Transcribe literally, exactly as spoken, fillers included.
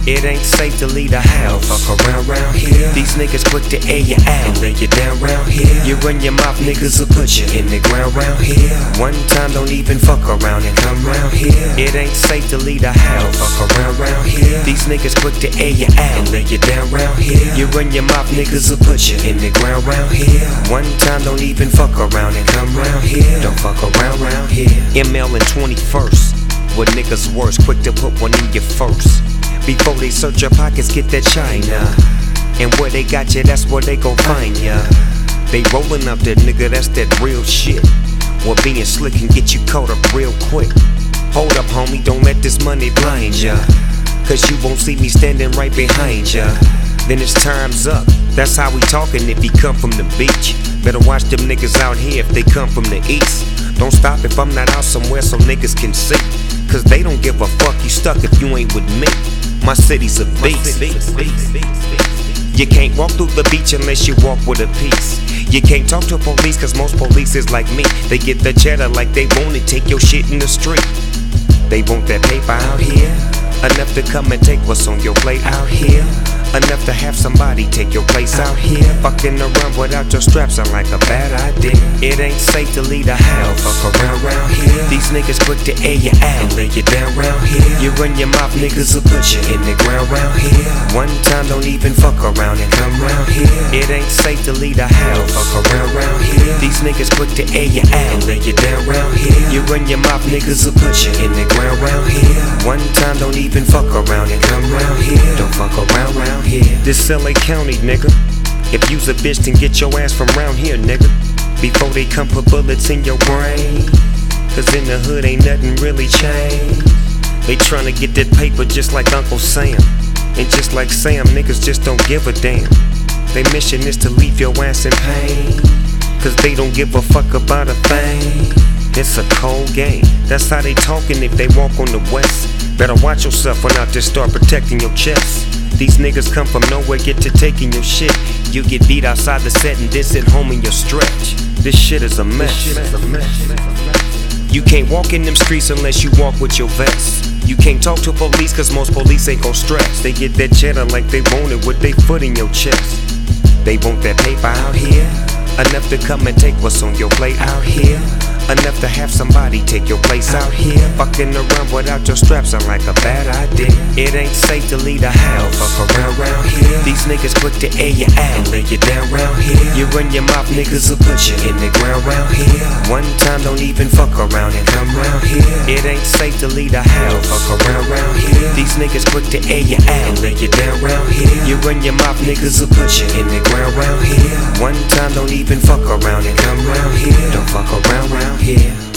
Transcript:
It ain't safe to leave the house. Don't fuck around round here. These niggas quick to air you out And lay you down round here. You run your mouth, niggas will put you In the ground round here. one time, don't even fuck around and come Come round. round here. It ain't safe to leave the Don't house. fuck around round here. These niggas quick to air you And out lay you down round here. You run your mouth, niggas will put you In the ground round here. one time, don't even fuck around and come Come round. round here. Don't fuck around round here. M L and twenty-first, what niggas worse, quick to put one in your first. Before they search your pockets, get that China. And where they got you, that's where they gon' find ya. They rollin' up that nigga, that's that real shit. Well, being slick can get you caught up real quick. Hold up, homie, don't let this money blind ya. Cause you won't see me standing right behind ya. Then it's time's up, that's how we talkin' if you come from the beach. Better watch them niggas out here if they come from the east. Don't stop if I'm not out somewhere so niggas can see. Cause they don't give a fuck, you stuck if you ain't with me. My city's a beast. You can't walk through the beach unless you walk with a piece. You can't talk to police cause most police is like me. They get the cheddar like they want it, take your shit in the street. They want that paper out here, enough to come and take what's on your plate out here. Enough to have somebody take your place out here. Fucking around without your straps sound like a bad idea. It ain't safe to leave the house. Don't fuck around round here. These niggas quick to air you And out lay you down round here. You run your mouth, niggas will put you In the ground round here. one time, don't even fuck around and come Come round. round here. It ain't safe to leave the Don't house. fuck around round here. These niggas quick to air you And out lay you down round here. You run your mouth, niggas will put you In the ground round here. one time, don't even fuck around and come Come round. round here. Don't fuck around round here. This L A County, nigga. If you's a bitch, then get your ass from round here, nigga. Before they come put bullets in your brain. Cause in the hood ain't nothing really changed. They tryna get that paper just like Uncle Sam. And just like Sam, niggas just don't give a damn. Their mission is to leave your ass in pain. Cause they don't give a fuck about a thing. It's a cold game, that's how they talkin' if they walk on the west. Better watch yourself when out there start protecting your chest. These niggas come from nowhere, get to taking your shit. You get beat outside the set and this at home in your stretch. This shit is a mess. You can't walk in them streets unless you walk with your vest. You can't talk to police cause most police ain't gon' stress. They get that cheddar like they want it with their foot in your chest. They want that paper out here, enough to come and take what's on your plate out here. Enough to have somebody take your place out here. Fucking around without your straps sound like a bad idea. It ain't safe to leave the house. Don't fuck around round here. These niggas quick to air you And out lay you down round here. You run your mouth, niggas will put you In the ground round here. one time, don't even fuck around and come Come round. round here. It ain't safe to leave the Don't house. fuck around round here. These niggas quick to air you And out lay you down round here. You run your mouth, niggas will put you In the ground round here. one time, don't even fuck around and come round. Come round here. Don't fuck around round here.